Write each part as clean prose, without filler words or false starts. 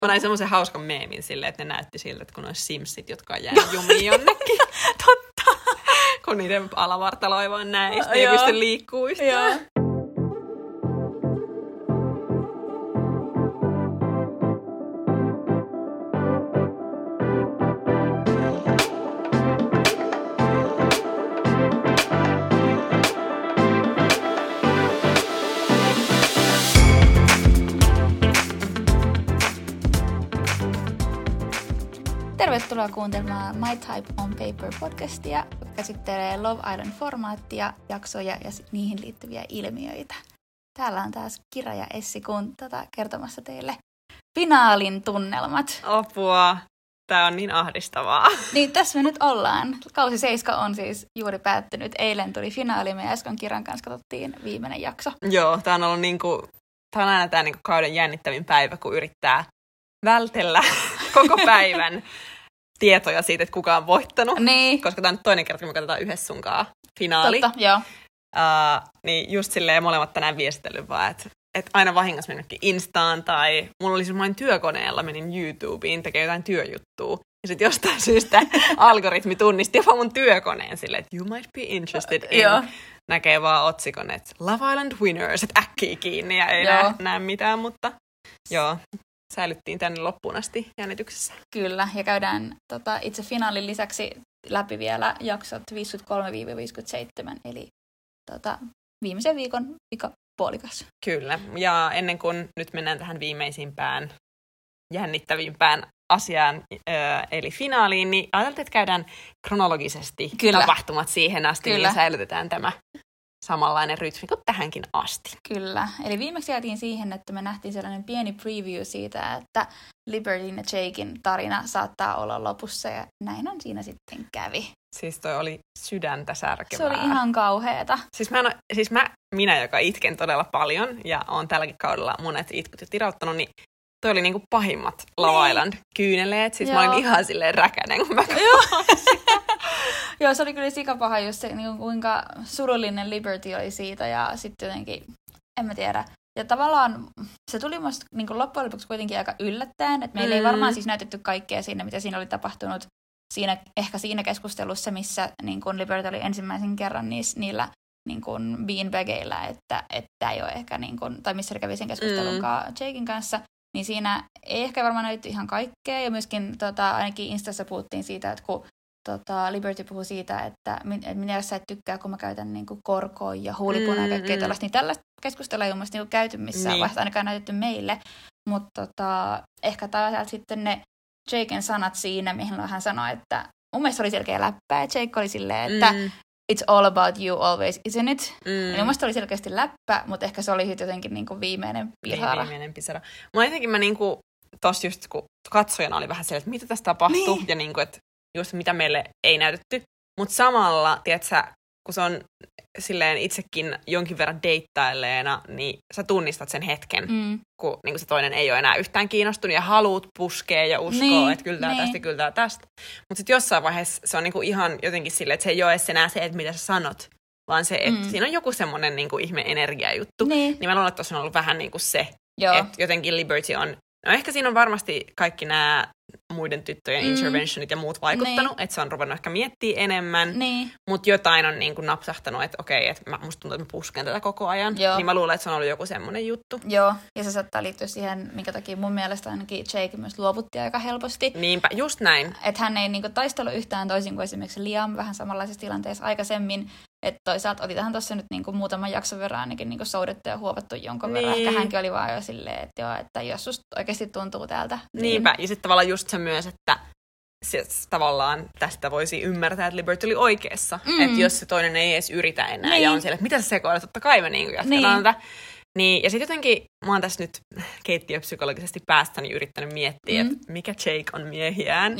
Mä näin semmoisen hauskan meemin silleen, että ne näytti siltä, että kun olisi Simsit, jotka on jäänyt jumiin jonnekin. Totta. Kun niiden alavartalo ei vaan näe, ja ei pysty liikkuu yhtään. Tervetuloa kuuntelemaan My Type on Paper podcastia, joka käsittelee Love Island-formaattia, jaksoja ja niihin liittyviä ilmiöitä. Täällä on taas Kira ja Essi kertomassa teille finaalin tunnelmat. Apua. Tää on niin ahdistavaa. Niin, tässä me nyt ollaan. Kausi 7 on siis juuri päättynyt. Eilen tuli finaali. Me äsken Kiran kanssa katsottiin viimeinen jakso. Joo, tää on ollut tää on aina tää kauden jännittävin päivä, kun yrittää vältellä koko päivän tietoja siitä, että kuka on voittanut. Niin. Koska tää on nyt toinen kerta, kun me katsotaan yhdessä sunkaan finaali. Totta, joo. Niin just silleen molemmat tänään viestitellyt vaan, että aina vahingossa mennytkin Instaan tai mulla oli semmoinen työkoneella, menin YouTubeen tekee jotain työjuttua. Ja sitten jostain syystä algoritmi tunnisti jopa mun työkoneen silleen, että you might be interested in. Näkee vaan otsikon, että Love Island Winners, että äkkiä kiinni ja ei näe mitään, mutta joo. Säilyttiin tänne loppuun asti jännityksessä. Kyllä, ja käydään itse finaalin lisäksi läpi vielä jaksot 53-57, eli viimeisen viikon puolikas. Kyllä, ja ennen kuin nyt mennään tähän viimeisimpään, jännittävimpään asiaan, eli finaaliin, niin ajateltiin, että käydään kronologisesti tapahtumat siihen asti, niin säilytetään tämä samanlainen rytmi kuin tähänkin asti. Kyllä. Eli viimeksi jäätiin siihen, että me nähtiin sellainen pieni preview siitä, että Libertyn ja Jaken tarina saattaa olla lopussa, ja näin on siinä sitten kävi. Siis toi oli sydäntä särkevää. Se oli ihan kauheeta. Minä, joka itken todella paljon, ja on tälläkin kaudella monet itkut jo tirauttanut, niin toi oli niinku pahimmat Love Island kyyneleet. Siis mä olin ihan silleen räkänen, kun mä katsoin sitä. Joo, se oli kyllä sikapaha just se, niin kuinka surullinen Liberty oli siitä, ja sitten jotenkin, en mä tiedä. Ja tavallaan se tuli musta niin loppujen lopuksi kuitenkin aika yllättäen, että meillä ei varmaan siis näytetty kaikkea siinä, mitä siinä oli tapahtunut ehkä siinä keskustelussa, missä niin kun Liberty oli ensimmäisen kerran niillä niin kuin beanbageilla, että ei ole ehkä, niin kuin, tai missä kävi sen keskustelun Jaken kanssa, niin siinä ei ehkä varmaan näytetty ihan kaikkea, ja myöskin ainakin Instassa puhuttiin siitä, että kun Liberty puhui siitä, että minä sä et tykkää, kun mä käytän niin kuin korkoa ja huulipunaa ja kaikkea tällaista, niin tällaista keskustelua ei ole musta niin käyty missään vaiheessa, ainakaan näytetty meille, mutta ehkä taas sitten ne Jaken sanat siinä, mihin hän sanoi, että mun mielestä oli selkeä läppä, ja Jake oli silleen, että it's all about you always, isn't it? Niin mun mielestä oli selkeästi läppä, mutta ehkä se oli sitten jotenkin niin kuin viimeinen pisara. Mä jotenkin tossa just kun katsojana oli vähän se, että mitä tässä tapahtuu, ja niin kuin, että just mitä meille ei näytetty. Mutta samalla, tiedätkö, kun se on silleen itsekin jonkin verran deittailleena, niin sä tunnistat sen hetken, kun niin se toinen ei ole enää yhtään kiinnostunut ja haluut puskea ja uskoo, että kyllä tää tästä, kyllä tää tästä. Mutta sitten jossain vaiheessa se on niinku ihan jotenkin silleen, että se ei ole edes enää se, että mitä sä sanot, vaan se, että siinä on joku semmoinen niinku ihme energiajuttu. Niin mä luulen, että tuossa on ollut vähän niinku se, että jotenkin Liberty on, no ehkä siinä on varmasti kaikki nämä muiden tyttöjen interventionit ja muut vaikuttanut, että se on ruvennut ehkä miettimään enemmän, mutta jotain on niin kuin napsahtanut, että okei, että musta tuntuu, että mä pusken tätä koko ajan, niin mä luulen, että se on ollut joku semmoinen juttu. Joo, ja se saattaa liittyä siihen, minkä takia mun mielestä ainakin Jake myös luovutti aika helposti. Niinpä, just näin. Että hän ei niin kuin taistellut yhtään toisin kuin esimerkiksi Liam vähän samanlaisessa tilanteessa aikaisemmin, että toisaalta otitahan tuossa nyt niin kuin muutaman jakson verran ainakin niin kuin soudettu ja huovattu jonkun verran. Ehkä hänkin oli vaan jo silleen, että joo, että jos susta oikeasti tuntuu täältä. Niinpä, ja sitten tavallaan just se myös, että tavallaan tästä voisi ymmärtää, että Liberty oli oikeassa. Että jos se toinen ei edes yritä enää ja on siellä, että mitä sä sekoilet, totta kai me niin jatketaan tätä. Niin, ja sitten jotenkin mä oon tässä nyt keittiöpsykologisesti päästäni yrittänyt miettiä, että mikä Jake on miehiään.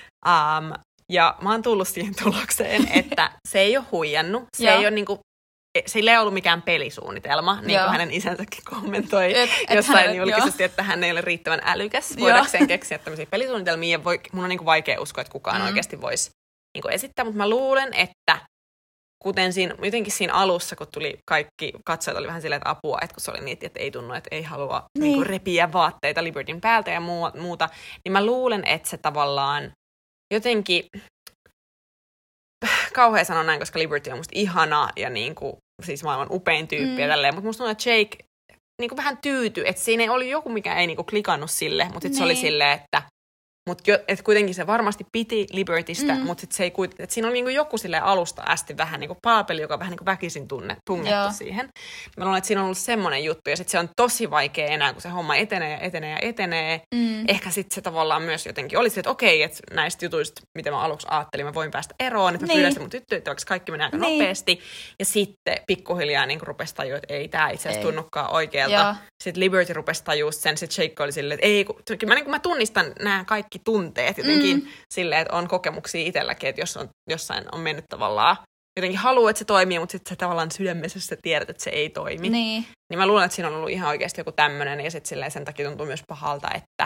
Ja mä oon tullut siihen tulokseen, että se ei ole huijannut. Se ei ole niinku, sillä ei ollut mikään pelisuunnitelma, niin kuin hänen isänsäkin kommentoi jossain julkisesti, että hän ei ole riittävän älykäs voidakseen keksiä tämmöisiä pelisuunnitelmia. Ja mun on niinku vaikea uskoa, että kukaan oikeasti voisi niinku esittää, mutta mä luulen, että kuten jotenkin siinä alussa, kun tuli kaikki katsojat oli vähän silleen, että apua, että kun se oli niitä, että ei tunnu, että ei halua niin repiä vaatteita Libertyn päältä ja muuta, niin mä luulen, että se tavallaan jotenkin, kauhean sanon näin, koska Liberty on musta ihana ja niinku, siis maailman upein tyyppi ja tälleen, mutta musta tuntuu, että Jake niinku vähän tyytyi, että siinä ei oli joku, mikä ei niinku klikannut sille, mutta sitten se oli silleen, että et kuitenkin se varmasti piti Libertystä, mutta sit se ei että siinä oli niinku joku silleen alusta asti vähän niinku palapeli, joka vähän niinku väkisin tungettu siihen. Mä luulen, että siinä on ollut semmoinen juttu, ja sitten se on tosi vaikea enää, kun se homma etenee. Ehkä sitten se tavallaan myös jotenkin oli se, että okei, että näistä jutuista, mitä mä aluksi ajattelin, mä voin päästä eroon, että mä pyydän sitä mun tyttöystäväksi, kaikki menee aika nopeasti. Ja sitten pikkuhiljaa niinku rupesi tajua, että ei tää itse asiassa tunnukaan oikealta. Sitten Liberty rupesi tajua sen, sitten Jake oli silleen, että ei, mä tunnistan nämä kaikki tunteet jotenkin silleen, että on kokemuksia itselläkin, että jos on jossain on mennyt tavallaan, jotenkin haluaa, että se toimii, mutta sitten se tavallaan sydämessä sä tiedät, että se ei toimi. Niin mä luulen, että siinä on ollut ihan oikeasti joku tämmöinen, ja sitten silleen sen takia tuntuu myös pahalta, että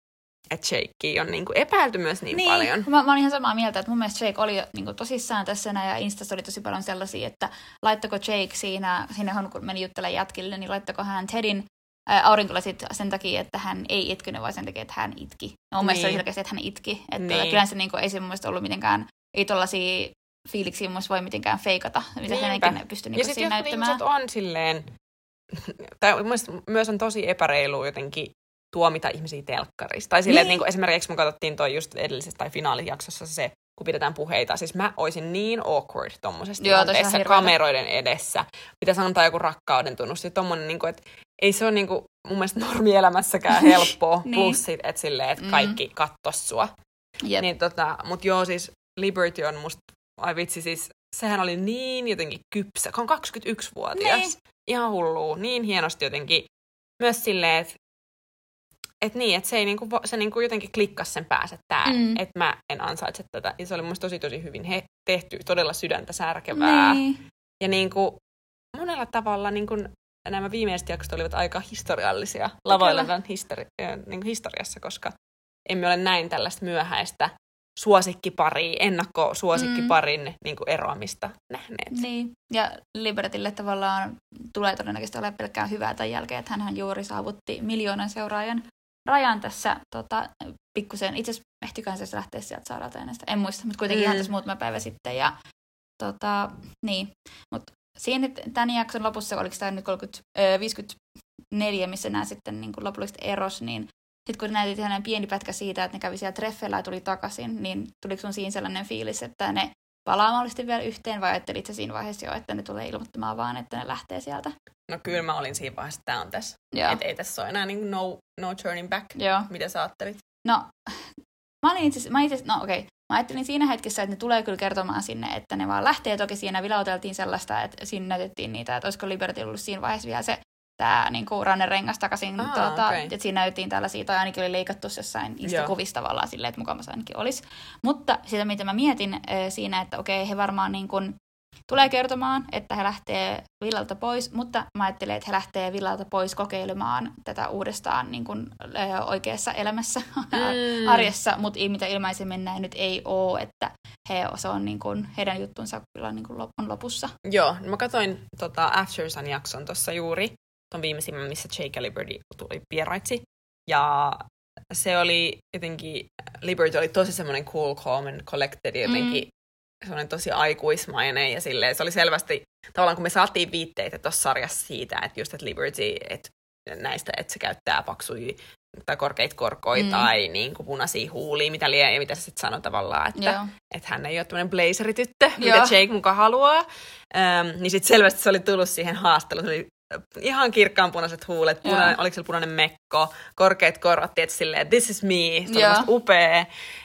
Jakea on niinku epäilty myös niin paljon. Mä oon ihan samaa mieltä, että mun mielestä Jake oli niinku tosissaan tässä, ja Instassa oli tosi paljon sellaisia, että laittako Jake siinä kun meni juttelemaan jätkille, niin laittako hän Tedin aurinkolasit sen takia, että hän ei itkynyt, vaan sen takia, että hän itki. Mun mielestä se oli selkeästi, että hän itki. Että kyllä se niinku, ei se mun mielestä ollut mitenkään, ei tollaisia fiiliksiä mun voi mitenkään feikata, mitä hänenkin pystyi niinku siinä näyttämään. Ja sitten on silleen, tai mun mielestä myös on tosi epäreilu jotenkin tuomita ihmisiä telkkarista. Tai silleen, että niinku, esimerkiksi me katsottiin toi just edellisessä tai finaalijaksossa se, kun pidetään puheita. Siis mä oisin niin awkward tommosessa tilanteessa kameroiden edessä. Pitäisi antaa joku rakkauden tunnus. Ja tommonen, niinku, että ei se ole niinku, mun mielestä normielämässäkään helppoa. Plus sit, että silleen, että kaikki kattos sua. Niin, mut joo, siis Liberty on musta, ai vitsi, siis sehän oli niin jotenkin kypsä. On 21-vuotias. Niin. Ihan hullua. Niin hienosti jotenkin. Myös silleen, että se, ei niinku, se niinku jotenkin klikkasi sen päässä, että että mä en ansaitse tätä. Ja se oli mun tosi hyvin tehty, todella sydäntä särkevää. Ja niinku, monella tavalla niinku, nämä viimeiset jaksot olivat aika historiallisia Lavoilevan historiassa, koska emme ole näin tällaista myöhäistä ennakkosuosikkiparin niinku eroamista nähneet. Niin, ja Libertylle tavallaan tulee todennäköisesti olemaan pelkkää hyvää tämän jälkeen, että hänhän juuri saavutti 1 miljoonan seuraajan rajan tässä pikkusen. Itse asiassa ehtikään se lähteä sieltä saarauteennesta. En muista, mutta kuitenkin ihan tässä muutama päivä sitten. Ja niin, mutta siinä tämän jakson lopussa, oliko tämä nyt 54, missä nämä sitten niin lopullisesti eros, niin sitten kun näytit hänen pieni pätkä siitä, että ne kävi siellä treffeillä ja tuli takaisin, niin tuliko sun siinä sellainen fiilis, että ne palaa mahdollisesti vielä yhteen, vai ajattelit sä siinä vaiheessa jo, että ne tulee ilmoittamaan vaan, että ne lähtee sieltä? No kyllä mä olin siinä vaiheessa, että tämä on tässä. Että ei tässä ole enää niin no turning back. Joo. Mitä sä ajattelit? No, mä ajattelin siinä hetkessä, että ne tulee kyllä kertomaan sinne, että ne vaan lähtee. Toki siinä vilauteltiin sellaista, että siinä näytettiin niitä, että olisiko Liberty ollut siinä vaiheessa vielä se tämä niinku rannerengas takaisin. Että siinä näytettiin tällaisia, tai ainakin oli leikattu jossain Insta-kuvissa tavallaan silleen, että mukamassa ainakin olisi. Mutta sitä, mitä mä mietin siinä, että okei, he varmaan niin kuin tulee kertomaan, että he lähtee villalta pois, mutta mä ajattelen, että he lähtee villalta pois kokeilemaan tätä uudestaan niin kuin, oikeassa elämässä, arjessa, mutta mitä ilmaisemmin näin nyt ei ole, että se on niin kuin, heidän juttunsa kyllä niin kuin on lopussa. Joo, mä katsoin After Sun jakson tuossa juuri, ton viimeisimmän, missä Jake ja Liberty tuli vieraiksi, ja se oli jotenkin, Liberty oli tosi semmoinen cool, calm and collected, jotenkin semmoinen tosi aikuismainen, ja silleen se oli selvästi, tavallaan kun me saatiin viitteitä tuossa sarjassa siitä, että just, että Liberty, että näistä, että se käyttää paksuja tai korkeita korkoja tai niin kuin punaisia huulia, mitä liian, ja mitä se sitten sanoi tavallaan, että hän ei ole tämmöinen blazerityttö, mitä Jake mukaan haluaa, niin sitten selvästi se oli tullut siihen haasteluun, se oli ihan kirkkaan punaiset huulet, oliko siellä punainen mekko, korkeat korvat, tietysti silleen, this is me, se oli musta upea.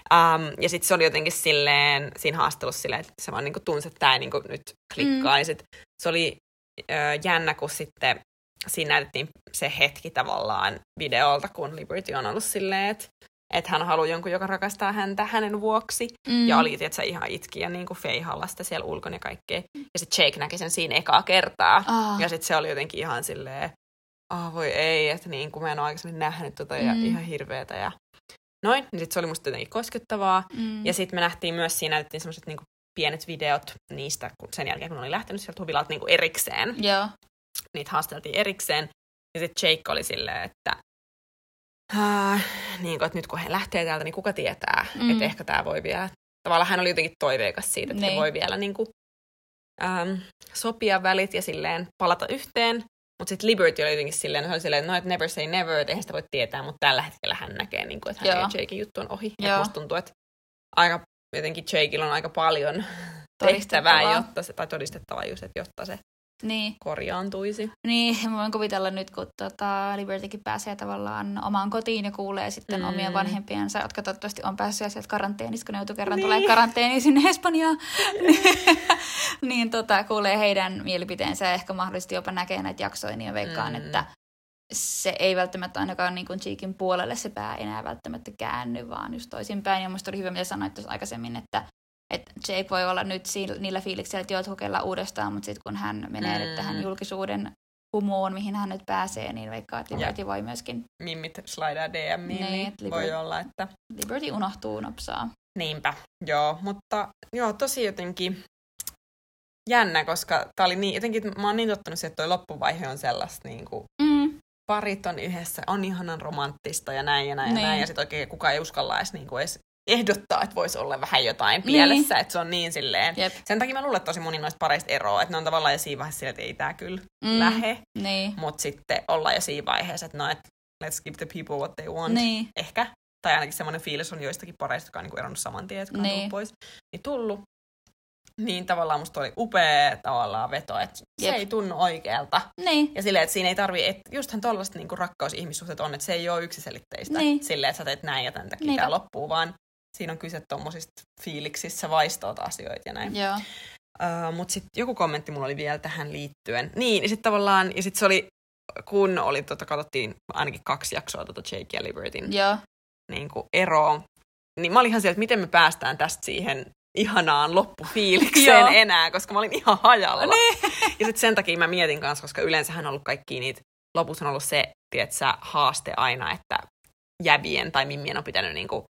Ja sitten se oli jotenkin silleen, siinä haastelussa silleen, että se vaan niinku tunsi, että tämä ei niinku nyt klikkaa. Ja sit se oli jännä, kun sitten siinä näytettiin se hetki tavallaan videolta, kun Liberty on ollut silleen, että hän haluaa jonkun, joka rakastaa häntä hänen vuoksi. Ja oli tietysti ihan itki ja niin kuin feihalla sitä siellä ulkona ja kaikkea. Ja sitten Jake näki sen siinä ekaa kertaa. Ja sitten se oli jotenkin ihan silleen, voi ei, että niin kuin mä en ole aikaisemmin nähnyt ja ihan hirveetä. Ja noin, niin sitten se oli musta jotenkin koskettavaa. Ja sitten me nähtiin myös siinä, näytettiin semmoiset niin kuin pienet videot niistä, kun sen jälkeen kun oli lähtenyt sieltä huvilalta niin kuin erikseen. Joo. Niitä haasteltiin erikseen. Ja sitten Jake oli silleen, että niin kuin, että nyt kun he lähtee täältä, niin kuka tietää, että ehkä tämä voi vielä. Tavallaan hän oli jotenkin toiveikas siitä, että he voi vielä niin kuin, sopia välit ja silleen palata yhteen. Mutta sitten Liberty oli jotenkin silleen, että no, että never say never, että eihän sitä voi tietää, mutta tällä hetkellä hän näkee, niin kuin, että hän ja Jakein juttu on ohi. Ja musta tuntuu, että aika, jotenkin Jakeilla on aika paljon tehtävää, tai todistettavaa just, että jotta se korjaantuisi. Niin, mä voin kuvitella nyt, kun Libertykin pääsee tavallaan omaan kotiin ja kuulee sitten omien vanhempiensa, jotka toivottavasti on päässyt sieltä karanteenista, kun ne joutuu kerran tulee karanteeniin sinne Espanjaan. niin kuulee heidän mielipiteensä ja ehkä mahdollisesti jopa näkee näitä jaksoja, niin veikkaan, että se ei välttämättä ainakaan niin kuin Jaken puolelle se pää enää välttämättä käänny, vaan just toisinpäin. Ja musta oli hyvä, mitä sanoit tuossa aikaisemmin, että Jake voi olla nyt niillä fiiliksillä, että joo, kokeillaan uudestaan, mutta sitten kun hän menee nyt tähän julkisuuden humuun, mihin hän nyt pääsee, niin veikkaa, että Liberty voi myöskin... Mimmit slidaa DM:iin, niin voi olla, että... Liberty unohtuu nopsaa. Niinpä, joo, mutta joo, tosi jotenkin jännä, koska tää oli niin, jotenkin mä oon niin tottunut siihen, että toi loppuvaihe on sellaista niinku... Parit on yhdessä, on ihanan romanttista ja näin ja näin ja näin, ja sit oikein kukaan ei uskalla edes ehdottaa, että voisi olla vähän jotain pielessä, että se on niin silleen. Jep. Sen takia mä luulen, että tosi moni noista pareista eroaa, että ne on tavallaan jo siinä vaiheessa silleen, että ei tää kyllä lähe. Mutta sitten ollaan jo siinä vaiheessa, että no, että let's give the people what they want. Ehkä. Tai ainakin semmoinen fiilis on joistakin pareista, jotka on niinku eronnut saman tien, jotka on tullut pois. Niin tullut. Niin tavallaan musta oli upea tavallaan veto, että se ei tunnu oikealta. Ja silleen, että siinä ei tarvii, että justhan tollaista niinku rakkaus-ihmissuhteet on, että se ei ole yksiselitteistä. Silleen, että sä teet näin ja tämän takia tää loppuu, vaan siinä on kyse tommosista fiiliksissä vaistoot asioita ja näin. Mutta sitten joku kommentti mulla oli vielä tähän liittyen. Niin, ja sitten tavallaan, ja sitten se oli, kun oli, katsottiin ainakin 2 jaksoa Jake ja Libertyn niinku eroa, niin mä olin ihan siellä, että miten me päästään tästä siihen ihanaan loppufiilikseen enää, koska mä olin ihan hajalla. Ja sitten sen takia mä mietin kanssa, koska yleensähän on ollut kaikki niitä, lopussa on ollut se, tietsä, haaste aina, että jäbien tai mimmien on pitänyt niinku,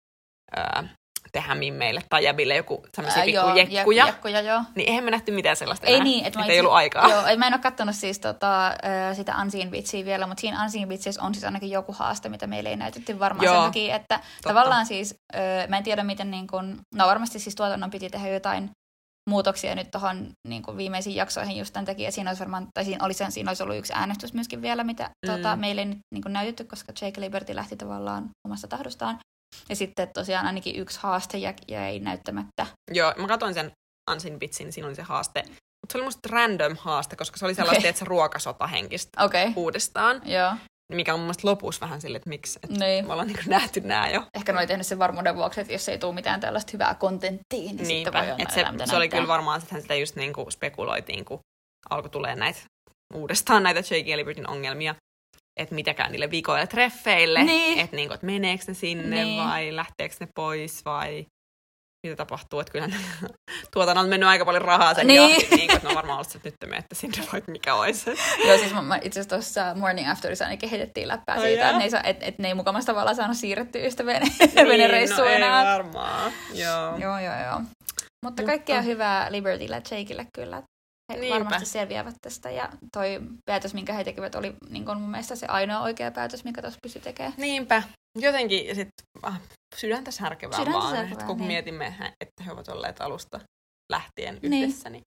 tehdä mimmeille tai jäbille joku sellaisia pikku jekkuja. Niin eihän me nähty mitään sellaista enää. Ei niin, että ei ollut aikaa. Joo, mä en ole katsonut siis sitä Unseen Bitchia vielä, mutta siinä Unseen Bitchissä on siis ainakin joku haaste, mitä meille ei näytetty varmaan sen takia, että tavallaan siis, mä en tiedä miten niin kun, no varmasti siis tuotannon piti tehdä jotain muutoksia nyt tuohon niin viimeisiin jaksoihin just tämän takia. Siinä olisi varmaan, tai siinä olisi ollut yksi äänestys myöskin vielä, mitä meille ei nyt niin näytetty, koska Jake Liberty lähti tavallaan omasta tahdostaan. Ja sitten tosiaan ainakin yksi haaste jäi näyttämättä. Joo, mä katsoin sen Unseen Bitchin, niin siinä oli se haaste. Mutta se oli musta random haaste, koska se oli sellaista, että se ruokasotahenkistä uudestaan. Joo. Mikä on mun mielestä lopussa vähän silleen, että miksi. Että me ollaan niin nähty nää jo. Ehkä ne oli tehnyt sen varmuuden vuoksi, että jos ei tule mitään tällaista hyvää kontenttia, niin sitten voi olla se oli kyllä varmaan, että sitä just niin kuin spekuloitiin, kun alkoi tulee uudestaan näitä Jake ja Libertyn ongelmia. Että mitäkään niille viikoille treffeille, että niinku, et meneekö ne sinne vai lähteekö ne pois vai mitä tapahtuu. Että kyllä tuotannon on mennyt aika paljon rahaa sen jälkeen, niin, että ne on varmaan ollut, että nyt te menette sinne, voit mikä olisi. Joo, siis mä itse asiassa tuossa Morning Afterissa ainakin heitettiin läppää siitä, että ne ei mukamassa tavallaan saanut siirrettyä yhtä venereissuun enää. Ei varmaan, joo. Mutta kaikkea hyvää Libertylle ja Jakeille kyllä. He varmasti selviävät tästä, ja toi päätös, minkä he tekevät, oli niin mun mielestä se ainoa oikea päätös, minkä tuossa pystyi tekemään. Niinpä. Jotenkin sit, sydäntä särkevää vaan, että kun mietimme, että he ovat olleet alusta lähtien yhdessä, niin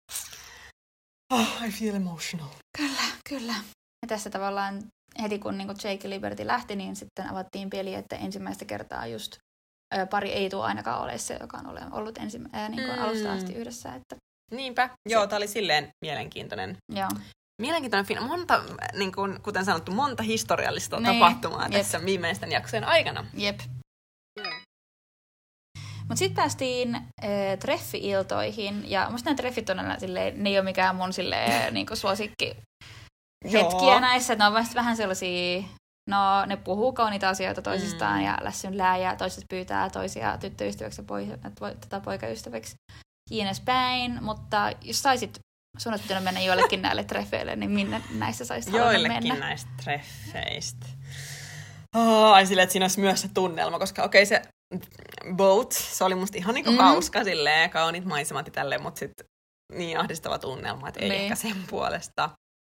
I feel emotional. Kyllä. Ja tässä tavallaan heti kun niin Jake ja Liberty lähti, niin sitten avattiin peli, että ensimmäistä kertaa just pari ei tule ainakaan ole se, joka on ollut alusta asti yhdessä, että niinpä. Joo, tää oli silleen mielenkiintoinen. Joo. Mielenkiintoinen film. Monta, niin kuin, kuten sanottu, monta historiallista tapahtumaa tässä viimeisten jaksojen aikana. Jep. Mutta sitten päästiin treffi-iltoihin, ja musta nämä treffit on silleen, ne ei ole mikään mun silleen, niinku suosikki hetkiä näissä. Ne on vasta vähän sellaisia, no ne puhuu kauniita asioita toisistaan ja lässynlää, ja toiset pyytää toisia tyttöystäväksi ja poikaystäväksi. Kiines päin, mutta jos saisit sun olisi pitänyt mennä joillekin näille treffeille, niin minne näistä saisit halunnut mennä? Joillekin näistä treffeistä. Ai silleen, että siinä olisi myös se tunnelma, koska okei, se boat. Se oli musta ihan niinku hauska silleen, kauniit maisemat ja tälleen, mutta sit niin ahdistava tunnelma, että ei ehkä sen puolesta.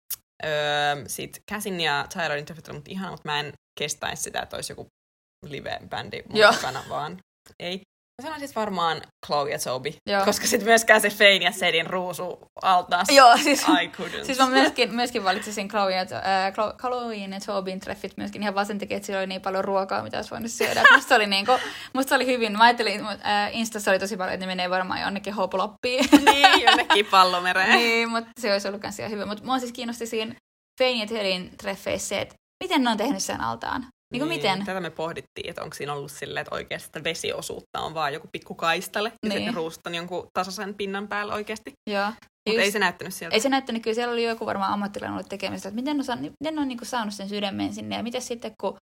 Sitten Cassin ja Tylerin treffit oli ihana, mutta mä en kestäisi sitä, että olisi joku live-bändi mukana, vaan ei. Mä sanoin siis varmaan Chloe ja Toby, koska sitten myöskään se Fein ja Sedin ruusu altaas. Joo, siis, I couldn't. Siis mä myöskin valitsisin Chloe ja Tobyn treffit myöskin ihan vaan sen takia, että siellä oli niin paljon ruokaa, mitä olisi voinut syödä. Musta oli hyvin, mä ajattelin, Instassa oli tosi paljon, että ne menee varmaan jonnekin Hopuloppiin. Niin, jonnekin Pallomereen. Niin, mutta se olisi ollut kans ihan hyvä. Mutta mua siis kiinnosti siinä Fein ja Tedin treffeissä se, että miten ne on tehnyt sen altaan. Niin miten? Tätä me pohdittiin, että onko siinä ollut silleen, että oikeasti sitä vesiosuutta on vaan joku pikku kaistale, ja sitten ne ruusut on jonkun tasaisen pinnan päällä oikeasti. Joo. Mutta ei se näyttänyt sieltä. Ei se näyttänyt, kyllä siellä oli joku varmaan ammattilainen ollut tekemistä, että miten on niinku saanut sen sydämen sinne, ja miten sitten kun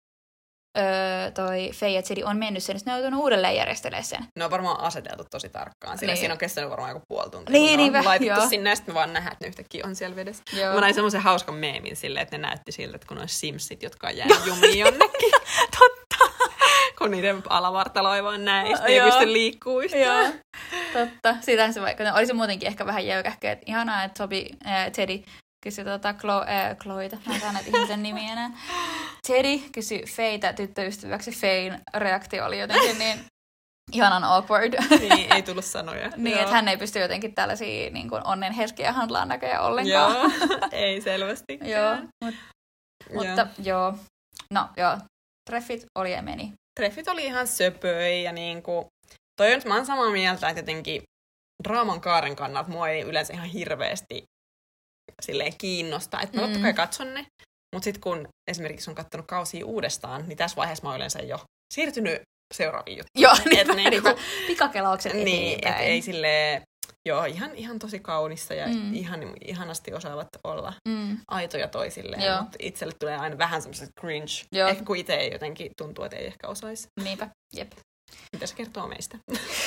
toi Faye ja Teddy on mennyt sen, niin ne on joutunut uudelleen järjestelemään sen. Ne on varmaan aseteltu tosi tarkkaan, sillä siinä on kestänyt varmaan joku puoli tuntia. Niin, on laitettu sinne, ja sitten me vaan nähdään, että ne yhtäkkiä on siellä vedessä. Joo. Mä näin semmoisen hauskan meemin silleen, että ne näytti siltä, että kun on Simsit, jotka on jäänyt jumiin jonnekin. Totta. Kun niiden alavartalo ei vaan näe, ja ei pysty liikkuu yhtään. Joo, totta. Siitähän se vaikka, oli se muutenkin ehkä vähän jäykähkä, että ihanaa, että Teddy kysyi Chloeta, mä en saa näitä ihmisen nimiä enää. Teddy kysyi Fayetä tyttöystäväksi, Fayen reaktio oli jotenkin niin ihanan awkward. Niin, ei tullut sanoja. Niin, että hän ei pysty jotenkin tällaisia niin kuin onnen hetkiä handlaan näköjään ollenkaan. Joo, ei selvästi. Joo, mutta joo. No joo, treffit oli ja meni. Treffit oli ihan söpöi ja niinku, toi on, mä oon samaa mieltä, että jotenkin draaman kaaren kannalta mua ei yleensä ihan hirveästi silleen kiinnosta, että mä totta kai katson ne, mutta sitten kun esimerkiksi on katsonut kausia uudestaan, niin tässä vaiheessa mä oon yleensä jo siirtynyt seuraaviin juttuihin. Joo, niin pikakelaukset niin, että ei silleen, joo, ihan tosi kaunissa ja ihanasti osaavat olla aitoja toisilleen, mutta itselle tulee aina vähän semmoiset cringe. Joo. Ehkä kun itse ei jotenkin tuntuu, että ei ehkä osaisi. Niinpä, jep. Mitä se kertoo meistä?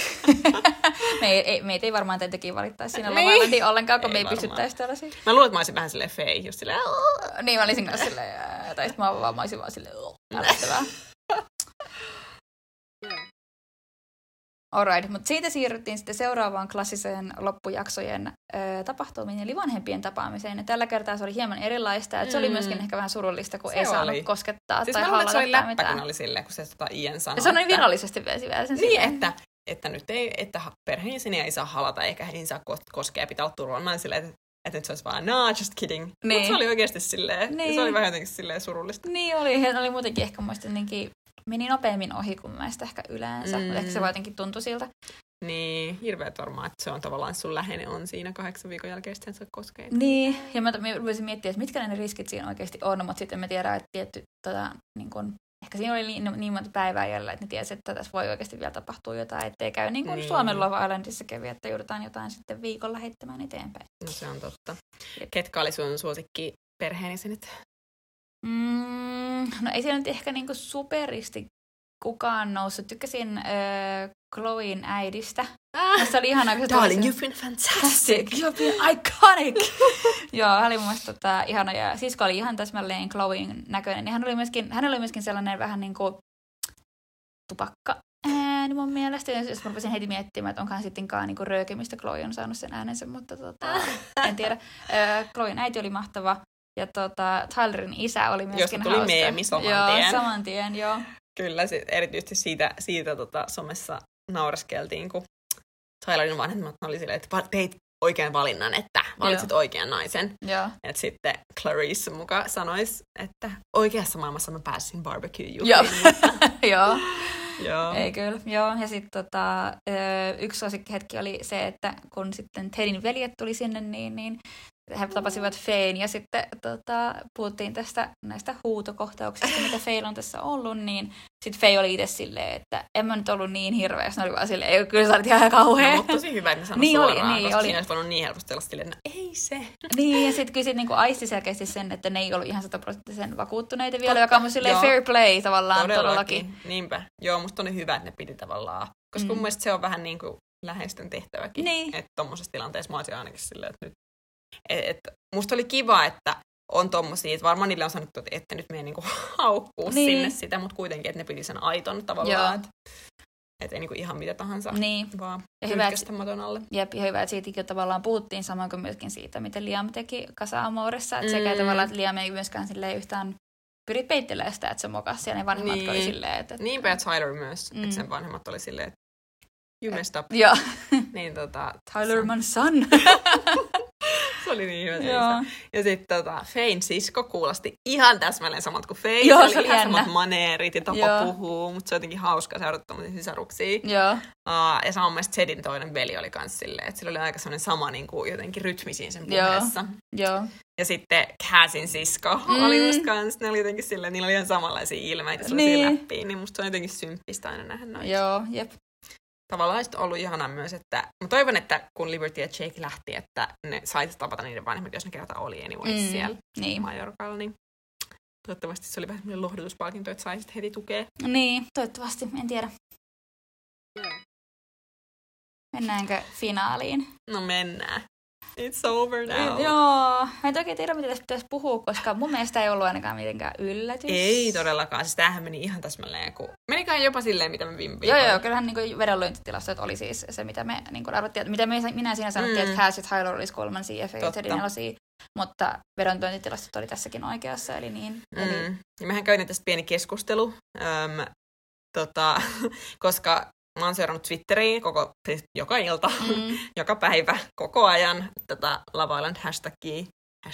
Meitä ei varmaan tietenkin valittaisi siinä Love Islandiin ollenkaan, kun me ei pystyttäisi tällaisia. Mä luulen, että mä olisin vähän silleen Faye, just silleen. Niin, mä olisin kanssa silleen, tai sitten mä olisin vaan silleen, ällättävää. Alright, mutta siitä siirryttiin sitten seuraavaan klassiseen loppujaksojen tapahtumiin, eli vanhempien tapaamiseen. Ja tällä kertaa se oli hieman erilaista, että se oli myöskin ehkä vähän surullista, kun ei saanut koskettaa siis tai halata tai mitään. Se oli läppä, kun oli silleen, kun se Ian sanoi. Ja sanoi virallisesti vielä sen niin, silleen. Että nyt ei, että perheenjäseniä ei saa halata, eikä heihin saa koskea, pitää olla turvallinen. Mä olin silleen, että nyt se olisi vaan, just kidding. Niin. Mutta se oli oikeasti silleen, se oli vähän jotenkin silleen surullista. Niin oli muutenkin ehkä muista jotenkin, meni nopeammin ohi kuin meistä ehkä yleensä, mutta ehkä se vaan jotenkin tuntui siltä. Niin, hirveet varmaan, että se on tavallaan sun läheinen on siinä 8 viikon jälkeen, sitten se koskee. Niin, ja mä rupesin miettimään, että mitkä ne riskit siinä oikeasti on, mutta sitten me tiedän, että tietty, niin kun, ehkä siinä oli niin monta päivää jäljellä, että ne tiesi, että tässä voi oikeasti vielä tapahtua jotain, ettei käy niin kuin Suomen Love Islandissa kävi, että joudutaan jotain sitten viikolla heittämään eteenpäin. No se on totta. Ketkä oli sun suosikki perheenjäsenet? No ei siellä nyt ehkä niinku superisti kukaan noussut. Tykkäsin Chloen äidistä. Se oli ihanaa, kun se Darling, you've been fantastic. You've been iconic. Joo, hän oli mun mielestä ihana. Ja sisko oli ihan täsmälleen Chloen näköinen. Ja hän oli myöskin sellainen vähän niin kuin tupakka ääni mun mielestä. Ja jos mä rupesin heti miettimään, että onkohan sittenkaan niin rööki, mistä Chloe on saanut sen äänensä, mutta en tiedä. Chloen äiti oli mahtava. Ja Tylerin isä oli myöskin hauska. Josta tuli meemi saman tien. Joo, saman tien, joo. Kyllä, erityisesti siitä somessa naureskeltiin, kun Tylerin vanhemmat oli silleen, että teit oikean valinnan, että valitsit oikean naisen. Joo. Et sitten Clarice mukaan sanoisi, että oikeassa maailmassa mä pääsin barbecue-juhliin. Joo. Joo. Ei kyllä, joo. Ja sitten yksi suosikkihetki oli se, että kun sitten Tedin veljet tuli sinne, niin he tapasivat Fayen ja sitten puhuttiin näistä huutokohtauksista, mitä Faye on tässä ollut, niin sitten Faye oli itse silleen, että en mä nyt ollut niin hirveä, jos ne oli vaan silleen, ei kyllä sä olit ihan kauhea. No, mutta tosi hyvä, että ne sanoi niin suoraan, oli, koska siinä olisi voinut niin helposti olla silleen, että ei se. Niin, ja sitten kyllä niinku aisti selkeästi sen, että ne ei ollut ihan 100% vakuuttuneita vielä, joka on silleen fair play tavallaan todellakin. Niinpä. Joo, musta oli hyvä, että ne piti tavallaan, koska mun mielestä se on vähän niin kuin läheisten tehtäväkin. Niin. Että tommosessa tilanteessa mä olisin ainakin silleen, että nyt musta oli kiva, että on tommosia, että varmaan niille on sanottu, että nyt mene niinku haukkuu sinne sitä, mutta kuitenkin, että ne piti sen aiton tavallaan. Että ei niinku ihan mitä tahansa, Niin. vaan Ja hyvä, pyyhkästä maton alle. Jep, ja hyvä, että siitäkin tavallaan puhuttiin samoin kuin myöskin siitä, mitä Liam teki Casa Amoressa. Että sekä tavallaan, että Liam ei myöskään silleen yhtään pyri peittelemään sitä, että se mokas. Ja ne vanhemmat oli silleen, että... Niinpä ja Tyler myös, että sen vanhemmat oli silleen, että you messed up. Joo. Niin Tyler, my son. Se oli niin hyvä. Joo. Ja sitten Fayn sisko kuulosti ihan täsmälleen samat kuin Faye. Joo, se oli ihan samat maneerit ja tapa Joo. puhua, mutta se on jotenkin hauskaa seurata tommosia sisaruksia. Joo. Ja samoin mielestä Jedin toinen veli oli kans silleen, että sillä oli aika sellainen sama niin kuin jotenkin rytmi siinä sen puheessa. Joo. Ja sitten Cassin sisko oli just kans, ne oli jotenkin silleen, niillä oli ihan samanlaisia ilmeitä, sellaisia läppiä, niin musta se on jotenkin symppistä aina nähdä noita. Joo, jep. Tavallaan on ollut ihanaa myös, että mä toivon, että kun Liberty ja Jake lähti, että ne saisi tavata niiden vanhemmat, jos ne kerta oli anyways siellä Majorkalla, niin toivottavasti se oli vähän semmoinen lohdutuspalkinto, että saisit heti tukea. Niin, toivottavasti, en tiedä. Mennäänkö finaaliin? No mennään. It's over now. Joo. Mä en oikein tiedä, mitä tästä pitäisi puhua, koska mun mielestä ei ollut ainakaan mitenkään yllätys. Ei todellakaan. Siis tämähän meni ihan täsmälleen, kun... Menikään jopa silleen, mitä me viime viikolla. Joo, kyllähän niin vedonlyöntitilastot oli siis se, mitä me niin arvottiin. Mitä minä siinä sanottiin, että Cass ja Tyler olisi 3 ja Faye ja Jedin 4, mutta vedonlyöntitilastot oli tässäkin oikeassa, eli niin. Eli... Ja mehän käydään tästä pieni keskustelu, koska mä oon seurannut Twitteriä siis joka ilta, joka päivä, koko ajan tätä Love Island hashtagia.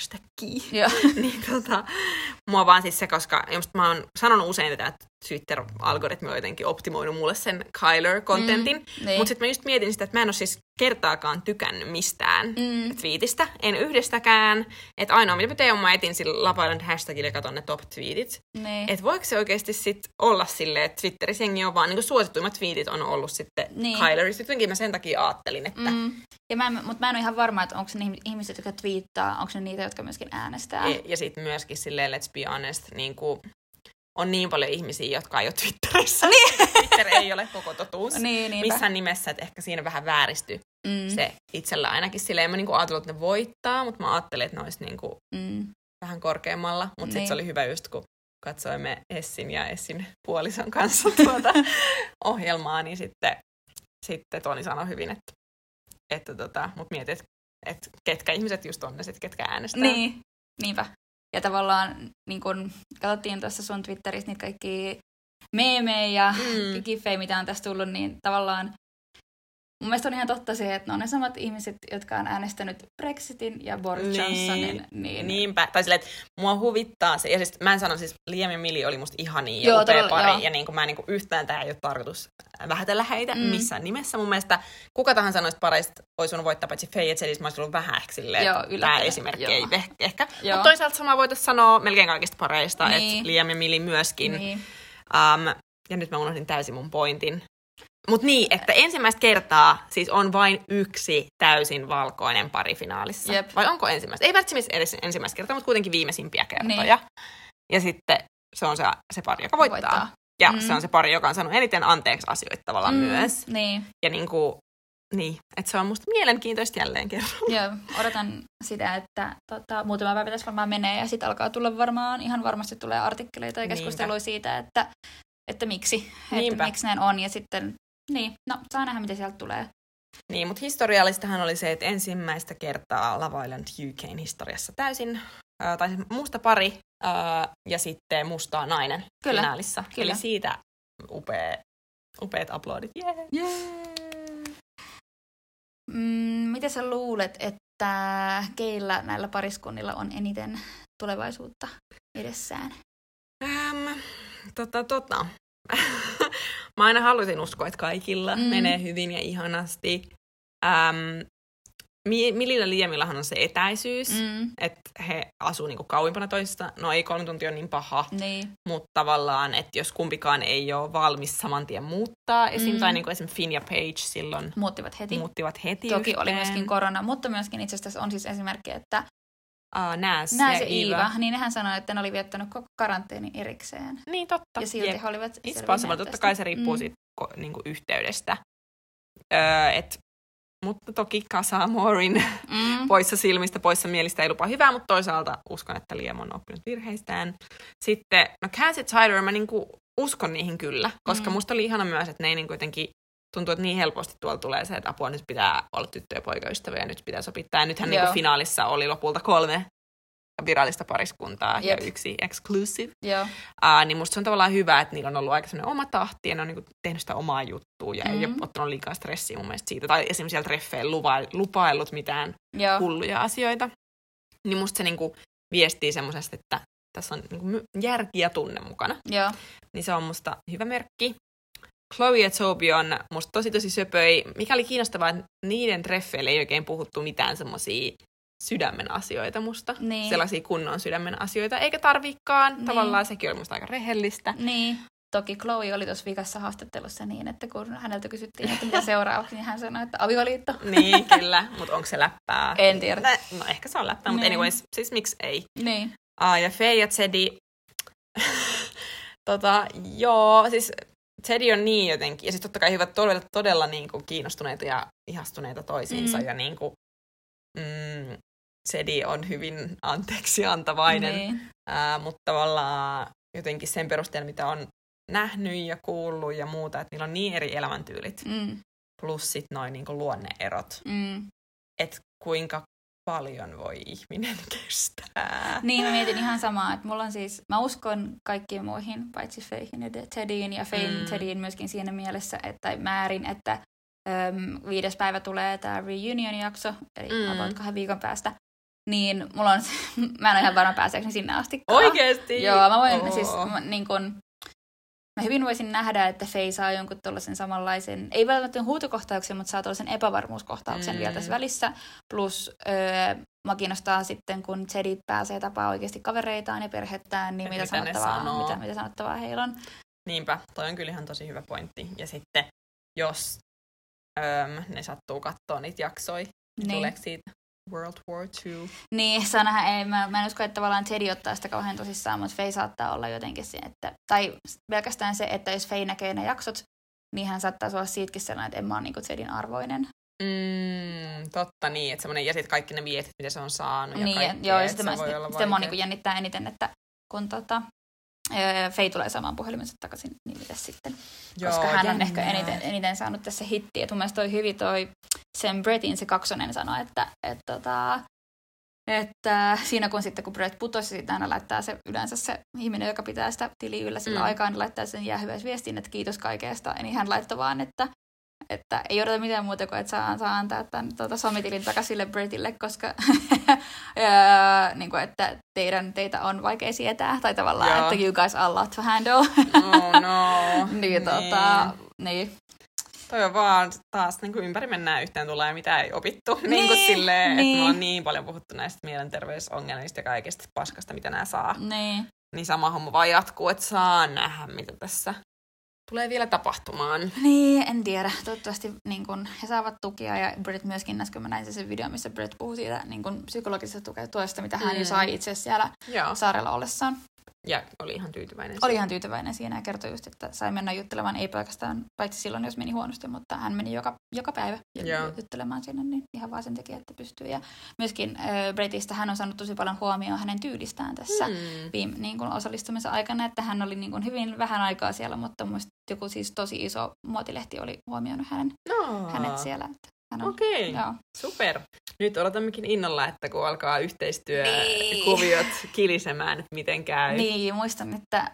Niin mua vaan siis se, koska mä oon sanonut usein tätä, että Twitter-algoritmi on jotenkin optimoinut mulle sen Kyler-kontentin, mutta sitten mä just mietin sitä, että mä en ole siis kertaakaan tykännyt mistään twiitistä, en yhdestäkään, että ainoa mitä mä teen on mä etin sillä Love Island hashtagilla ja katon ne top-tweetit, että voiko se oikeasti sit olla silleen, että Twitterissä jengi on vaan, niin kuin suosituimmat tweetit on ollut sitten Kylerista, jotenkin mä sen takia ajattelin, että... Mutta mä en ole ihan varma, että onko ne ihmiset, jotka twiittaa, onko ne niitä, jotka myöskin äänestää. Ja sitten myöskin silleen, let's be honest, niin kuin on niin paljon ihmisiä, jotka ei ole Twitterissä. Twitter ei ole koko totuus missään nimessä, että ehkä siinä vähän vääristyi se itsellä ainakin. Silleen en mä niinku ajatellut, että ne voittaa, mutta mä ajattelin, että ne olisi niinku vähän korkeammalla. Mutta sitten se oli hyvä just, kun katsoimme Essin ja Essin puolison kanssa tuota ohjelmaa, niin sitten Toni sanoi hyvin, että mut mietit, että ketkä ihmiset just on ne sit, ketkä äänestää. Niin, niinpä. Ja tavallaan, niin kun katsottiin tuossa sun Twitterissä niitä kaikki meemejä ja gifejä, mitä on tässä tullut, niin tavallaan mun mielestä on ihan totta se, että ne on ne samat ihmiset, jotka on äänestänyt Brexitin ja Boris Johnsonin. Niinpä. Tai silleen, että mua huvittaa se. Ja siis mä en sano, siis Liam ja Millie oli musta ihania ja upea pari. Joo. Ja niin mä en yhtään tää ei ole tarkoitus vähätellä heitä missään nimessä. Mun mielestä kuka tahansa noista pareista olisi voinut voittaa, paitsi Faye ja Jedis, mä olisin ollut vähän ehkä silleen, tää esimerkki ei ehkä. Mutta toisaalta samaa voitaisiin sanoa melkein kaikista pareista, että Liam ja Millie myöskin. Niin. Ja nyt mä unohdin täysin mun pointin. Mutta niin, että ensimmäistä kertaa siis on vain yksi täysin valkoinen pari finaalissa. Jep. Vai onko ensimmäistä? Ei välttämättä edes ensimmäistä kertaa, mutta kuitenkin viimeisimpiä kertoja. Niin. Ja sitten se on se pari, joka voittaa. Ja se on se pari, joka on saanut eniten anteeksi asioita tavallaan myös. Niin. Ja että se on musta mielenkiintoista jälleen kerran. Joo, odotan sitä, että muutama päivä tässä varmaan menee ja sitten alkaa tulla ihan varmasti tulee artikkeleita ja keskustelua siitä, että miksi näin on ja sitten saa nähdä, mitä sieltä tulee. Niin, mutta historiallistahan oli se, että ensimmäistä kertaa Love Island UK:n historiassa täysin, tai musta pari ja sitten musta nainen finaalissa. Kyllä. Eli siitä upeat aplodit. Yeah. Mitä sä luulet, että keillä näillä pariskunnilla on eniten tulevaisuutta edessään? Mä aina halusin uskoa, että kaikilla menee hyvin ja ihanasti. Millillä ja Liamillahan on se etäisyys, että he asuu niinku kauimpana toisista. No ei 3 tuntia on niin paha, mutta tavallaan, että jos kumpikaan ei ole valmis saman tien muuttaa, tai niin kuin esimerkiksi Finn ja Paige silloin muuttivat heti yhteen. Toki oli myöskin korona, mutta myöskin itse asiassa on siis esimerkki, että Nääs ja Eva, niin nehän sanoi, että ne oli viettänyt koko karanteeni erikseen. Niin, totta. Ja silti he olivat It's possible. Totta kai se riippuu siitä niinku yhteydestä. Mutta toki Casa Amorin poissa silmistä, poissa mielistä ei lupaa hyvää, mutta toisaalta uskon, että Liam on oppinut virheistään. Sitten, Cass ja Tyler, mä niinku uskon niihin kyllä, koska musta oli ihana myös, että ne ei niinku jotenkin tuntuu, että niin helposti tuolla tulee se, että apua, nyt pitää olla tyttö- ja poikaystävä ja nyt pitää sopittaa. Ja nythän niin kuin finaalissa oli lopulta 3 virallista pariskuntaa ja 1 exclusive. Niin musta se on tavallaan hyvä, että niillä on ollut aika sellainen oma tahti ja ne on niin kuin tehnyt sitä omaa juttua ja ei ole ottanut liikaa stressiä mun mielestä siitä. Tai esimerkiksi siellä treffeillä lupaillut mitään hulluja asioita. Niin musta se niin kuin viestii semmoisesta, että tässä on niin kuin järki ja tunne mukana. Niin se on musta hyvä merkki. Chloe ja Toby on musta tosi söpöi. Mikä oli kiinnostavaa, että niiden treffeillä ei oikein puhuttu mitään semmosia sydämen asioita musta. Niin. Sellaisia kunnon sydämen asioita. Eikä tarviikaan. Niin. Tavallaan sekin oli musta aika rehellistä. Niin. Toki Chloe oli tuossa vikassa haastattelussa niin, että kun häneltä kysyttiin, että mitä seuraavaksi, niin hän sanoi, että avioliitto. Niin, kyllä. Mutta onko se läppää? En tiedä. No ehkä se on läppää, mutta anyways, siis miksi ei? Niin. Ja Faye ja Teddy. Joo, siis Teddy on niin jotenkin, ja siis totta kai he ovat todella niin kuin kiinnostuneita ja ihastuneita toisiinsa, ja niin kuin, Teddy on hyvin anteeksiantavainen, mutta tavallaan jotenkin sen perusteella, mitä on nähnyt ja kuullut ja muuta, että niillä on niin eri elämäntyylit, plus sit noin niin kuin luonneerot, että kuinka paljon voi ihminen kestää. Niin, mä mietin ihan samaa, että mulla on siis, mä uskon kaikkiin muihin, paitsi Feihin ja Teddyin, ja Fein Teddyin myöskin siinä mielessä, että määrin, että 5. päivä tulee tää reunion-jakso, eli about 2 viikon päästä, niin mulla on, mä en ole ihan varma pääseekö sinne asti. Oikeesti? Joo, mä voin siis, niin kun, mä hyvin voisin nähdä, että Faye saa jonkun tollaisen samanlaisen, ei välttämättä huutokohtauksen, mutta saa tollaisen epävarmuuskohtauksen vielä tässä välissä. Plus mä kiinnostaa sitten, kun Teddy pääsee tapaa oikeasti kavereitaan ja perhettään, niin mitä sanottavaa heillä on. Niinpä, toi on kyllä ihan tosi hyvä pointti. Ja sitten, jos ne sattuu katsoa niitä jaksoja, niin tuleeko siitä World War II? Niin, saa nähdä, mä en usko, että tavallaan Teddy ottaa sitä kauhean tosissaan, mutta Faye saattaa olla jotenkin se, että, tai pelkästään se, että jos Faye näkee ne jaksot, niin hän saattaa olla siitäkin sellainen, että en mä ole niinku Teddyn arvoinen. Totta niin, että semmoinen, ja sitten kaikki ne vietit, mitä se on saanut niin, ja kaikkea, joo, ja sitä mua niinku jännittää eniten, että kun Faye tulee saamaan puhelimensa takaisin, niin mitäs sitten? Joo, koska hän on ehkä eniten saanut tässä hittiä. Et mun mielestä toi hyvin sen Brettin se kaksonen sanoi, että siinä kun Brett putosi, sitten aina laittaa se yleensä se ihminen, joka pitää sitä tiliä yllä sillä aikaa, niin laittaa sen jäähyväisviestin, että kiitos kaikesta. Niin hän laittoi vaan, että ei odota mitään muuta kuin, että saa antaa tämän somitilin takaisin sille Brettille, koska niin kuin, että teitä on vaikea sietää, tai tavallaan, että you guys are a lot to handle. Oh no. niin. Toi on vaan taas niin kuin ympäri mennään yhteen tulee ja mitä ei opittu. Niin kuin silleen, että me ollaan niin paljon puhuttu näistä mielenterveysongelmista ja kaikesta paskasta, mitä nämä saa. Niin sama homma vaan jatkuu, että saa nähdä, mitä tässä tulee vielä tapahtumaan. Niin, en tiedä. Toivottavasti niin kun, he saavat tukia ja Brett myöskin äsken mä näin sen video, missä Brett puhuu siitä niin kun, psykologisesta tuesta, mitä hän jo sai itse siellä saarella ollessaan. Ja oli ihan tyytyväinen. Oli ihan tyytyväinen siinä ja kertoi just, että sai mennä juttelemaan, ei pelkästään, paitsi silloin, jos meni huonosti, mutta hän meni joka päivä juttelemaan sinne, niin ihan vaan sen takia, että pystyy. Ja myöskin Brettistä hän on saanut tosi paljon huomioon hänen tyylistään tässä niin kuin osallistumisen aikana, että hän oli niin kuin hyvin vähän aikaa siellä, mutta mun mielestä joku siis tosi iso muotilehti oli huomioinut hänet siellä. Okei, super. Nyt odotammekin innolla, että kun alkaa yhteistyökuviot kilisemään, että miten käy. Niin, muistan, että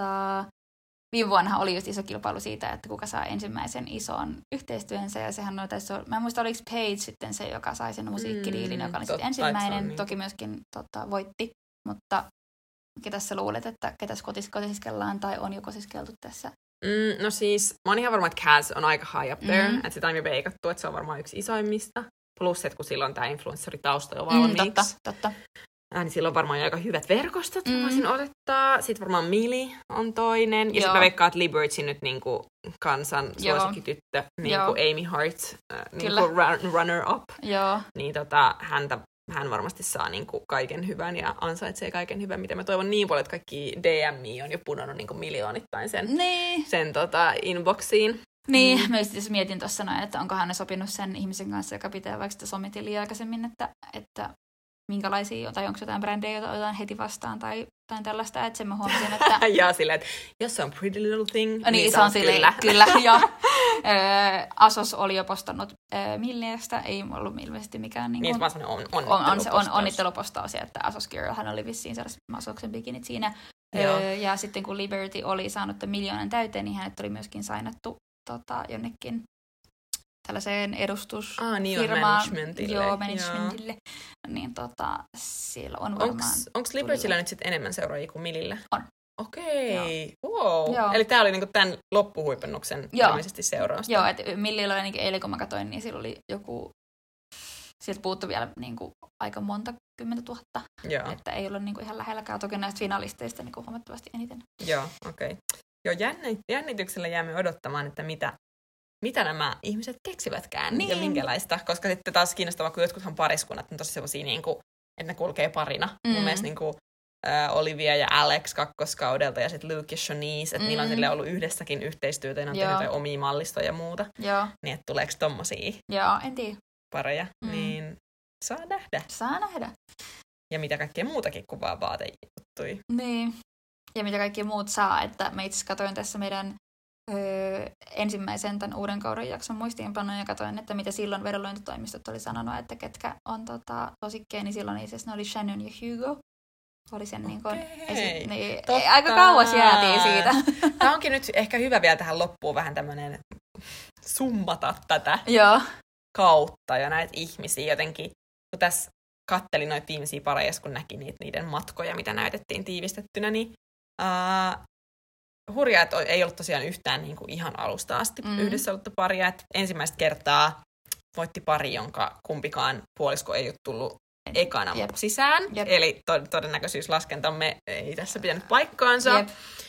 viime vuonna oli just iso kilpailu siitä, että kuka saa ensimmäisen ison yhteistyönsä. Ja sehän mä en muista, oliko Paige sitten se, joka sai sen musiikkidiilin, joka oli sitten ensimmäinen. Niin. Toki myöskin voitti, mutta ketäs sä luulet, että ketäs kotiskellaan tai on jo kosiskeltu tässä? No siis, mä oon ihan varma, että Kaz on aika high up there. Että sitä on jo veikattu, että se on varmaan yksi isoimmista. Plus, että kun silloin tää influenceritausta jo valmiiksi. Totta. Niin silloin varmaan jo aika hyvät verkostot, voisin odottaa. Sitten varmaan Millie on toinen. Ja sitten mä veikkaan, että Liberty nyt niinku kansan suosikkityttö, niinku Amy Hart, niinku runner up. Joo. Niin hän varmasti saa niinku kaiken hyvän ja ansaitsee kaiken hyvän, mitä mä toivon niin paljon, että kaikki DMI on jo pudonnut niinku miljoonittain sen inboxiin. Niin, mä just mietin tuossa noin, että onko hän sopinut sen ihmisen kanssa, joka pitää vaikka sitä sometiliä aikaisemmin, että minkälaisia, tai onko jotain brändejä, joita otetaan heti vastaan, tai tällaista, että sen mä huomasin, että... ja silleen, että jos se on Pretty Little Thing, niin se on silleen, kyllä, joo. Asos oli jo postannut Milliestä, ei ollut ilmeisesti mikään niin vaan sellainen onnittelupostaus, että Asos Girl, hän oli vissiin sellaiset Asoksen bikinit siinä. Ja sitten kun Liberty oli saanut 1 miljoonan täyteen, niin hänet oli myöskin sainattu jonnekin tällaiseen edustusfirmaan. Managementille. Niin siellä on varmaan... Onko Libertyllä nyt sitten enemmän seuraajia kuin Millillä? On. Okei, wow. Joo. Eli tää oli niinku tämän loppuhuipennuksen ilmeisesti seurausta. Joo, että Millillä oli ainakin eilen kun mä katsoin, niin sillä oli joku... Sieltä puuttui vielä niinku aika monta 10 000. Joo. Että ei ollut niinku ihan lähelläkään. Toki näistä finalisteista niinku huomattavasti eniten. Joo, okei. Joo, jännityksellä jäämme odottamaan, että mitä nämä ihmiset keksivätkään ja minkälaista. Koska sitten taas kiinnostavaa, kun jotkuthan pariskunnat on tosi sellaisia, niinku, että ne kulkee parina. Mun mielestä niinku, Olivia ja Alex kakkoskaudelta ja sitten Luke ja Shanice, että niillä on ollut yhdessäkin yhteistyötä ja ne on tehnyt omia mallistoja ja muuta. Joo. Niin, että tuleeko tommosia en tiedä. Pareja, niin saa nähdä. Saa nähdä. Ja mitä kaikkea muutakin kuin vaan vaatejuttui. Niin. Ja mitä kaikki muut saa, että mä itse katsoin tässä meidän ensimmäisen tämän uuden kauden jakson muistiinpanoja ja katsoin, että mitä silloin vedonlyöntitoimistot oli sanonut, että ketkä on tosikkeja, niin silloin itse asiassa ne oli Shannon ja Hugo. Oli sen aika kauas jäätiin siitä. Tämä onkin nyt ehkä hyvä vielä tähän loppuun vähän tämmöinen summata tätä kautta ja näitä ihmisiä jotenkin. Kun tässä kattelin noita viimeisiä pareja, kun näki niiden matkoja, mitä näytettiin tiivistettynä, niin hurjaa, että ei ollut tosiaan yhtään niin kuin ihan alusta asti yhdessä ollut paria. Että ensimmäistä kertaa voitti pari, jonka kumpikaan puolisko ei ole tullut ekana sisään. Eli todennäköisyyslaskentamme ei tässä pitänyt paikkaansa.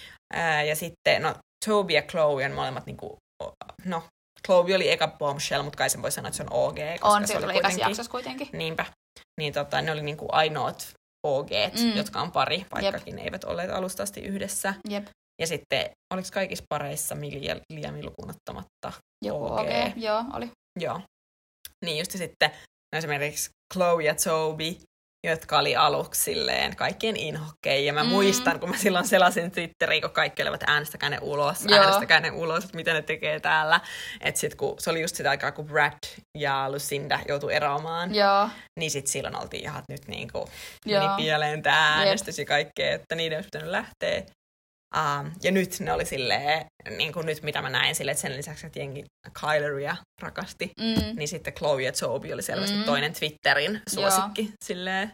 Ja sitten, Toby ja Chloe on molemmat niinku, Chloe oli eka bombshell, mutta kai sen voi sanoa, että se on OG. On, se oli ekassa jaksossa kuitenkin. Niinpä. Niin ne oli niinku ainoat OGt, jotka on pari, vaikkakin ne eivät olleet alusta asti yhdessä. Ja sitten, oliko kaikissa pareissa Millie ja Liami lukuun ottamatta OG? Joo, oli. Joo. Niin just sitten esimerkiksi Chloe ja Toby, jotka oli aluksi silleen kaikkien inhokkeja. Ja mä muistan, kun mä silloin selasin Twitteriin, kun kaikki olivat äänestäkää ne ulos, että mitä ne tekee täällä. Että sit kun se oli just sitä aikaa, kun Brad ja Lucinda joutui eroamaan, niin sit silloin oltiin ihan nyt niinku meni pieleen tää äänestys ja kaikkea, että niiden olisi pitänyt lähteä. Ja nyt ne oli silleen, niin kuin nyt mitä mä näin silleen, että sen lisäksi, että jengi Kyleria rakasti, niin sitten Chloe ja Toby oli selvästi toinen Twitterin suosikki silleen.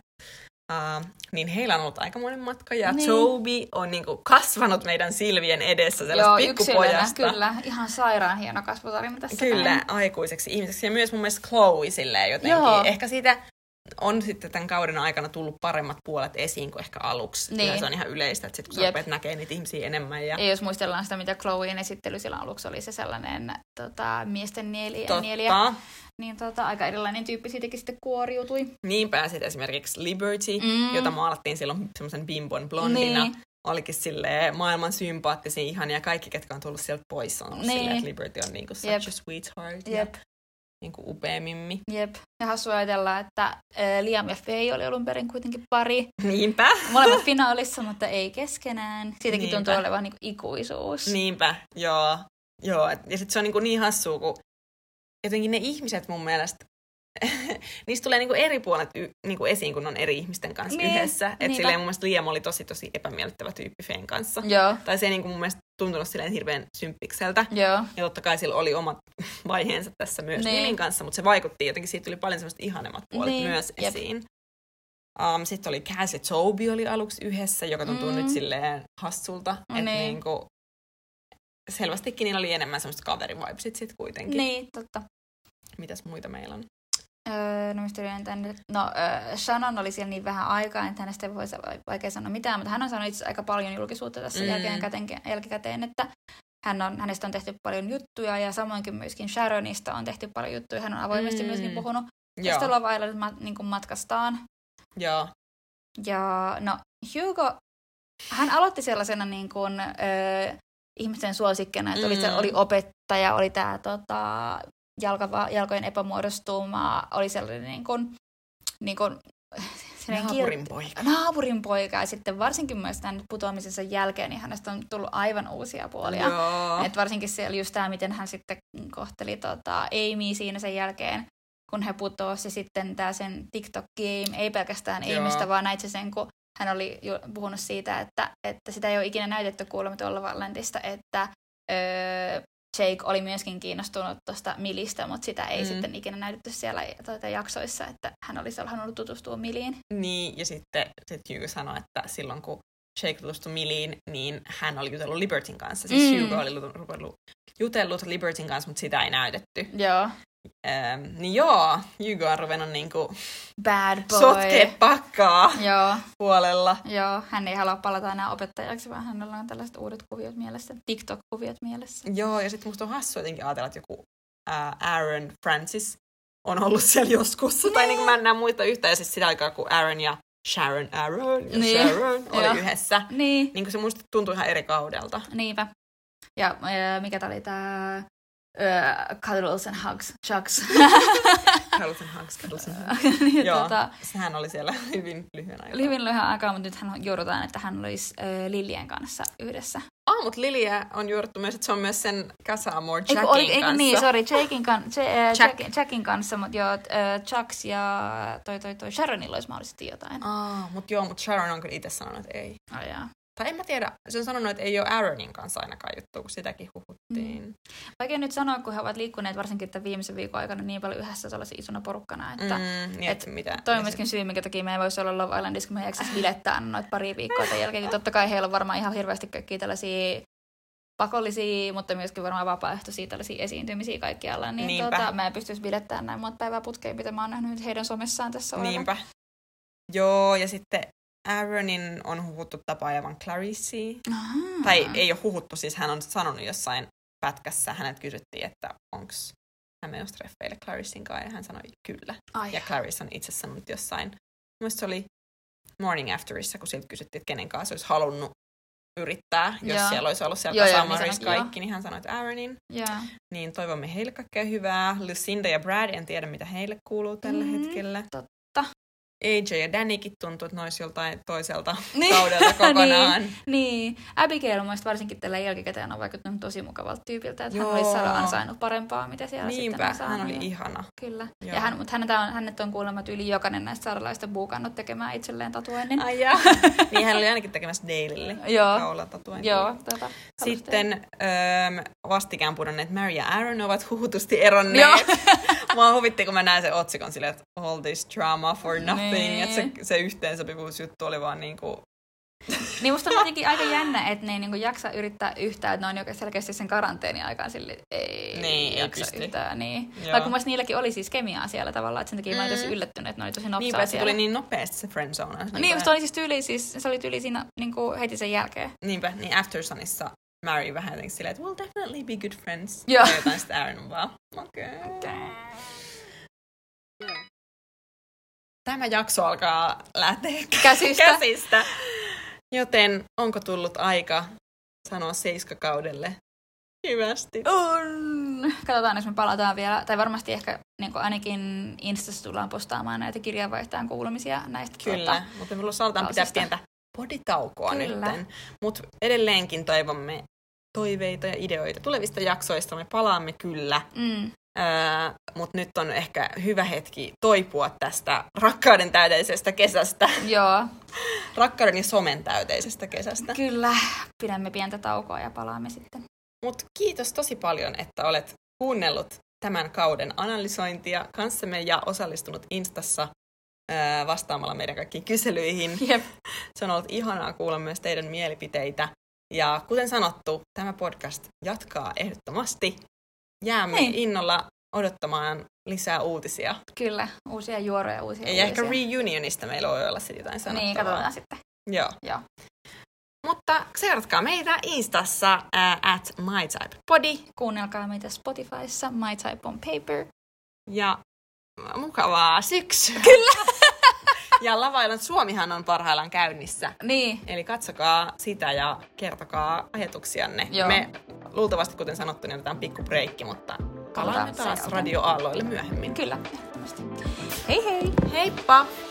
Niin heillä on ollut aikamoinen matka, ja Toby on niinku kasvanut meidän silmien edessä sellaista pikkupojasta. Kyllä, ihan sairaan hieno kasvutarina tässä. Kyllä, aikuiseksi ihmiseksi. Ja myös mun mielestä Chloe silleen jotenkin. Ehkä siitä on sitten tämän kauden aikana tullut paremmat puolet esiin kuin ehkä aluksi. Niin. Se on ihan yleistä, että sitten kun sä rupeat näkee niitä ihmisiä enemmän. Ja jos muistellaan sitä, mitä Chloen esittely silloin aluksi oli se sellainen miesten nieliä, niin aika erilainen tyyppi siitäkin sitten kuoriutui. Niin pääsit esimerkiksi Liberty, jota maalattiin silloin semmoisen bimbon blondina. Niin. Olikin silleen maailman sympaattisia ihania. Kaikki, ketkä on tullut sieltä pois, on ollut silleen, että Liberty on niinku such a sweetheart. Niinku upea mimmi. Jep. Ja hassua ajatella, että Liam ja Faye oli alun perin kuitenkin pari. Niinpä. Molemmat finaalissa, mutta ei keskenään. Siitäkin tuntuu olevan niinku ikuisuus. Niinpä, joo. Ja sitten se on niinku niin hassua, kun jotenkin ne ihmiset mun mielestä, niistä tulee niinku eri puolet niinku esiin, kun on eri ihmisten kanssa yhdessä. Että silleen mun mielestä Liam oli tosi epämiellyttävä tyyppi Fayen kanssa. Joo. Tai se ei niinku mun mielestä tuntunut silleen hirveän symppikseltä. Joo. Ja totta kai sillä oli omat vaiheensa tässä myös Millin kanssa, mutta se vaikutti jotenkin, siitä tuli paljon semmoista ihanemmat puolet myös esiin. Sitten oli Cass ja Toby oli aluksi yhdessä, joka tuntuu nyt silleen hassulta. Että niinku, selvästikin niillä oli enemmän semmoista kaverivibesit sit kuitenkin. Niin, totta. Mitäs muita meillä on? Shannon oli siellä niin vähän aikaa, että hänestä ei voi vaikea sanoa mitään, mutta hän on saanut itse aika paljon julkisuutta tässä jälkikäteen, että hänestä on tehty paljon juttuja ja samoinkin myöskin Sharonista on tehty paljon juttuja. Hän on avoimesti myöskin puhunut tästä Love Island niin matkastaan. Joo. Ja Hugo, hän aloitti sellaisena niin kuin, ihmisten suosikkena, että oli opettaja, oli tämä jalkojen epämuodostuma, oli sellainen niin kuin Naapurin poika. Ja sitten varsinkin myös tämän putoamisensa jälkeen, niin hänestä on tullut aivan uusia puolia. Et varsinkin siellä just tämä, miten hän sitten kohteli Amyä siinä sen jälkeen, kun he putosi. Sitten tämä sen TikTok game, ei pelkästään Amystä, vaan näitse sen, kun hän oli puhunut siitä, että sitä ei ole ikinä näytetty kuulemma tuolla Valentista, että Jake oli myöskin kiinnostunut tuosta Millistä, mutta sitä ei sitten ikinä näytetty siellä jaksoissa, että hän olisi halunnut tutustua Milliin. Niin, ja sitten Hugo sanoi, että silloin kun Jake tutustui Milliin, niin hän oli jutellut Libertyn kanssa. Siis Hugo oli jutellut Libertyn kanssa, mutta sitä ei näytetty. Joo. Niin joo, Hugo on ruvennut niinku bad boy. Sotkee pakkaa puolella. Joo, hän ei halua palata enää opettajaksi, vaan hänellä on tällaiset uudet kuviot mielessä, TikTok-kuviot mielessä. Joo, ja sitten musta on hassu jotenkin ajatella, että joku Aaron Francis on ollut siellä joskus. Nee. Tai niinku mä en enää muista yhtään, ja siis sitä aikaa, kun Aaron ja Sharon oli yhdessä. Niin kuin se musta tuntui ihan eri kaudelta. Niinpä. Ja mikä tää oli tää... Cuddles and Hugs, Chucks. Cuddles and Hugs, Cuddles and Hugs. Joo, sehän oli siellä hyvin lyhyen aikaa. Hyvin lyhyen aikaa, mutta nythän joudutaan, että hän olisi Lilien kanssa yhdessä. Mutta Lilia on juurrettu myös, että se on myös sen Casamore Jackin kanssa. Eikö niin, sori, Jackin kanssa, mutta joo, Chucks ja toi Sharonilla olisi mahdollisesti jotain. Mutta Sharon on kyllä itse sanonut, että ei. Jaa. Tai en mä tiedä, se on sanonut, että ei ole Aaronin kanssa ainakaan juttua, kun sitäkin huhuttiin. Vaikea nyt sanoa, kun he ovat liikkuneet varsinkin tämän viimeisen viikon aikana niin paljon yhdessä sellaisen isona porukkana, että toi on myöskin syy, minkä takia me ei voisi olla Love Islandissa, kun me ei jaksaisi bilettää noita pari viikkoa tämän jälkeen. Totta kai heillä on varmaan ihan hirveästi kaikkia tällaisia pakollisia, mutta myöskin varmaan vapaaehtoisia tällaisia esiintymisiä kaikkialla. Niin mä en pystyisi bilettämään näin monta päivää putkeen, mitä mä oon nähnyt heidän somessaan tässä olevan. Niinpä. Joo, ja sitten Aaronin on huhuttu tapaajavan Clarissea. Tai ei ole huhuttu, siis hän on sanonut jossain pätkässä, hänet kysyttiin, että onko hän menossa treffeille Clarissin kanssa, ja hän sanoi kyllä. Ja Clarice on itse sanonut jossain, mielestäni se oli Morning Afterissa, kun siltä kysyttiin, että kenen kanssa olisi halunnut yrittää, jos siellä olisi ollut siellä Casamoreissa kaikki, niin hän sanoi, että Aaronin. Niin toivomme heille kaikkea hyvää. Lucinda ja Brad, en tiedä mitä heille kuuluu tällä hetkellä. Totta. AJ ja Dannykin tuntuu, että ne olisi joltain toiselta kaudelta kokonaan. niin. Abigail mielestäni varsinkin tällä jälkikäteen on vaikuttanut tosi mukavalta tyypiltä, että hän olisi saada ansainnut parempaa, mitä siellä sitten on saanut. Hän oli ihana. Kyllä. Mutta hänet on kuulemma yli jokainen näistä saaralaista buukannut tekemään itselleen tatuoinnin. Ai jaa. Niin hän oli ainakin tekemässä Dalelle kaulatatuoinnin. Joo. Sitten vastikään pudonneet Mary ja Aaron ovat huhutusti eronneet. Mua huvitti, kun mä näin sen otsikon silleen, että all this drama for nothing. Että se yhteensopivuusjuttu oli vaan niinku... Niin musta on jotenkin aika jännä, että ne ei niinku jaksa yrittää yhtään, että ne on joka selkeästi sen karanteenin aikaan silleen, ei jaksa yhtään. Niin. Vaikka mun niilläkin oli siis kemiaa siellä tavallaan, että sen takia mä olin tosi yllättynyt, että ne oli tosi nopsaa siellä. Se tuli niin nopeasti se friendzone. Niin, musta oli siis se oli tyyli siinä niinku heti sen jälkeen. Niinpä, niin Aftersunissa Mary vähän jotenkin silleen, että we'll definitely be good friends. Joo. Ja jotain sitten Aaron vaan, okei. Tämä jakso alkaa lähteä käsistä. Joten onko tullut aika sanoa seiskakaudelle hyvästi? On! Katsotaan, jos me palataan vielä. Tai varmasti ehkä niin ainakin Instassa tullaan postaamaan näitä kirjanvaihtajan kuulumisia näistä. Kyllä, mutta me saadaan pitää pientä poditaukoa nyt. Mutta edelleenkin toivomme toiveita ja ideoita tulevista jaksoista. Me palaamme kyllä. Mutta nyt on ehkä hyvä hetki toipua tästä rakkauden täyteisestä kesästä. Joo. Rakkauden ja somen täyteisestä kesästä. Kyllä. Pidämme pientä taukoa ja palaamme sitten. Mut kiitos tosi paljon, että olet kuunnellut tämän kauden analysointia kanssamme ja osallistunut Instassa vastaamalla meidän kaikkiin kyselyihin. Jep. Se on ollut ihanaa kuulla myös teidän mielipiteitä. Ja kuten sanottu, tämä podcast jatkaa ehdottomasti. Jäämme innolla odottamaan lisää uutisia. Kyllä, uusia juoroja, uusia uutisia. Ja ehkä reunionista meillä voi olla sitten jotain sanottavaa. Niin, katsotaan sitten. Joo. Mutta seuratkaa meitä Instassa at mytypepodi. Kuunnelkaa meitä Spotifyssa, My Type on Paper. Ja mukavaa syksyä. Kyllä. Ja Love Island Suomihan on parhaillaan käynnissä. Niin. Eli katsokaa sitä ja kertokaa ajatuksianne. Joo. Me luultavasti, kuten sanottu, niin otetaan pikku breikki, mutta palaamme taas radioaalloille myöhemmin. Kyllä, ehdottomasti. Hei hei! Heippa!